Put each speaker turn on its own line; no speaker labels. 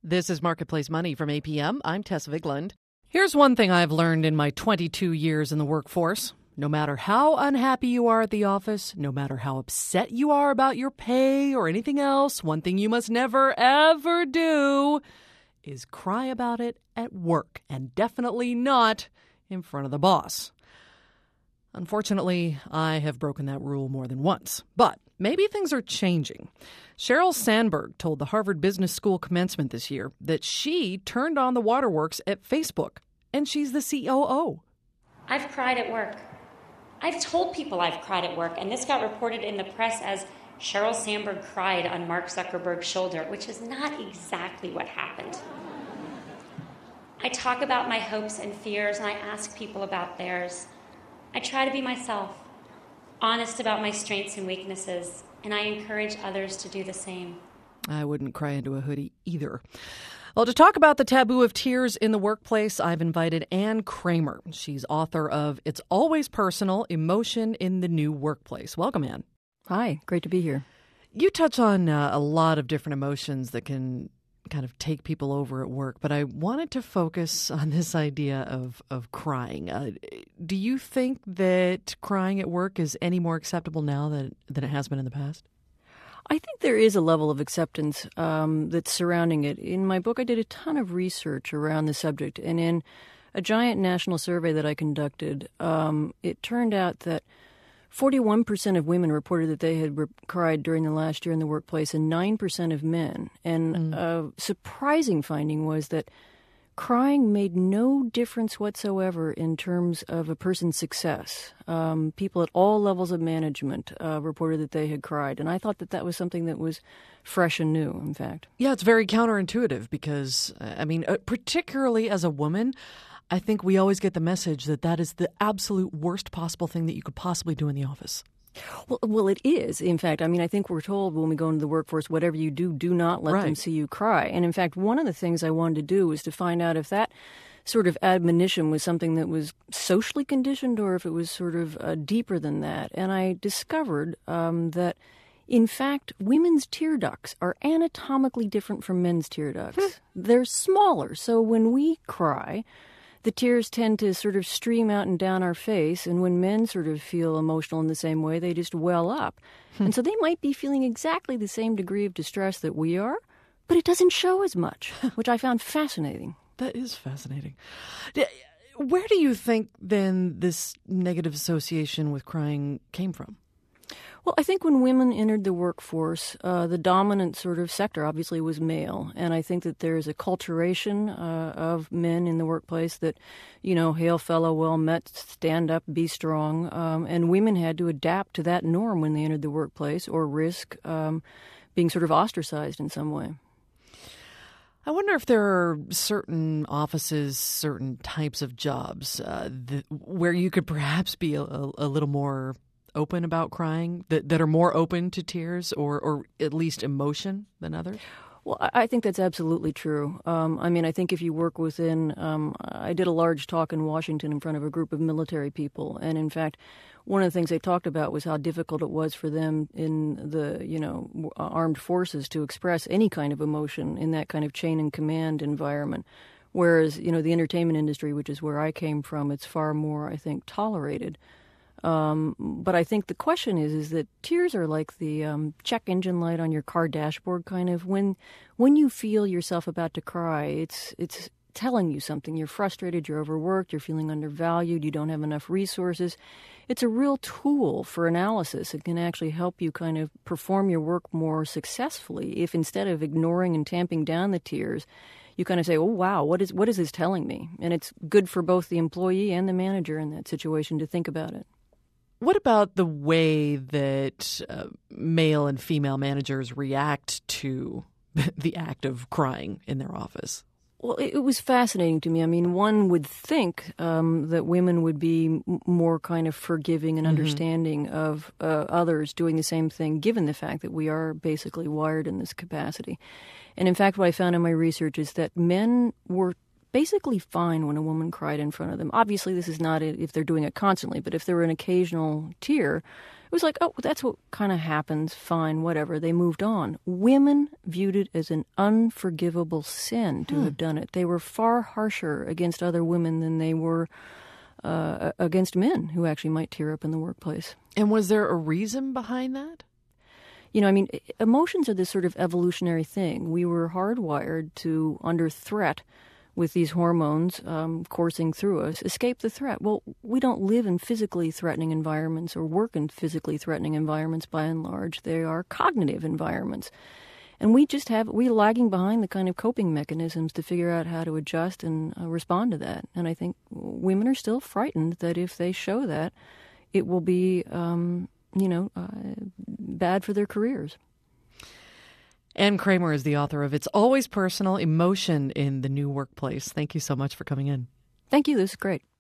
This is Marketplace Money from APM. I'm Tess Vigland. Here's one thing I've learned in my 22 years in the workforce. No matter how unhappy you are at the office, no matter how upset you are about your pay or anything else, one thing you must never, ever do is cry about it at work, and definitely not in front of the boss. Unfortunately, I have broken that rule more than once, but maybe things are changing. Sheryl Sandberg told the Harvard Business School commencement this year that she turned on the waterworks at Facebook, and she's the COO.
I've cried at work. I've told people I've cried at work, and this got reported in the press as Sheryl Sandberg cried on Mark Zuckerberg's shoulder, which is not exactly what happened. I talk about my hopes and fears, and I ask people about theirs. I try to be myself, honest about my strengths and weaknesses, and I encourage others to do the same.
I wouldn't cry into a hoodie either. Well, to talk about the taboo of tears in the workplace, I've invited Ann Kramer. She's author of It's Always Personal, Emotion in the New Workplace. Welcome, Ann.
Hi, great to be here.
You touch on a lot of different emotions that can kind of take people over at work, but I wanted to focus on this idea of crying. Do you think that crying at work is any more acceptable now than it has been in the past?
I think there is a level of acceptance that's surrounding it. In my book, I did a ton of research around the subject, and in a giant national survey that I conducted, it turned out that 41% of women reported that they had cried during the last year in the workplace, and 9% of men. And a surprising finding was that crying made no difference whatsoever in terms of a person's success. People at all levels of management reported that they had cried. And I thought that that was something that was fresh and new, in fact.
Yeah, it's very counterintuitive because, particularly as a woman, I think we always get the message that that is the absolute worst possible thing that you could possibly do in the office.
Well, it is. In fact, I think we're told when we go into the workforce, whatever you do, do not let them see you cry. And in fact, one of the things I wanted to do was to find out if that sort of admonition was something that was socially conditioned or if it was sort of deeper than that. And I discovered that, in fact, women's tear ducts are anatomically different from men's tear ducts. They're smaller. So when we cry, the tears tend to sort of stream out and down our face, and when men sort of feel emotional in the same way, they just well up. And so they might be feeling exactly the same degree of distress that we are, but it doesn't show as much, which I found fascinating.
That is fascinating. Where do you think, then, this negative association with crying came from?
Well, I think when women entered the workforce, the dominant sort of sector obviously was male. And I think that there's a culturation of men in the workplace that, hail fellow, well met, stand up, be strong. And women had to adapt to that norm when they entered the workplace or risk being sort of ostracized in some way.
I wonder if there are certain offices, certain types of jobs where you could perhaps be a little more open about crying, that are more open to tears or at least emotion than others?
Well, I think that's absolutely true. I think if you work within, I did a large talk in Washington in front of a group of military people. And in fact, one of the things they talked about was how difficult it was for them in the, armed forces to express any kind of emotion in that kind of chain and command environment. Whereas, the entertainment industry, which is where I came from, it's far more, I think, tolerated. But I think the question is that tears are like the check engine light on your car dashboard, kind of. When you feel yourself about to cry, it's telling you something. You're frustrated, you're overworked, you're feeling undervalued, you don't have enough resources. It's a real tool for analysis. It can actually help you kind of perform your work more successfully if instead of ignoring and tamping down the tears, you kind of say, oh, wow, what is this telling me? And it's good for both the employee and the manager in that situation to think about it.
What about the way that male and female managers react to the act of crying in their office?
Well, it was fascinating to me. One would think that women would be more kind of forgiving and understanding of others doing the same thing, given the fact that we are basically wired in this capacity. And in fact, what I found in my research is that men were basically fine when a woman cried in front of them. Obviously, this is not if they're doing it constantly, but if there were an occasional tear, was like, oh, that's what kind of happens, fine, whatever. They moved on. Women viewed it as an unforgivable sin to have done it. They were far harsher against other women than they were against men who actually might tear up in the workplace.
And was there a reason behind that?
Emotions are this sort of evolutionary thing. We were hardwired to, under threat, with these hormones coursing through us, escape the threat. Well, we don't live in physically threatening environments or work in physically threatening environments by and large. They are cognitive environments. And we're lagging behind the kind of coping mechanisms to figure out how to adjust and respond to that. And I think women are still frightened that if they show that, it will be bad for their careers.
Ann Kramer is the author of It's Always Personal: Emotion in the New Workplace. Thank you so much for coming in.
Thank you. This is great.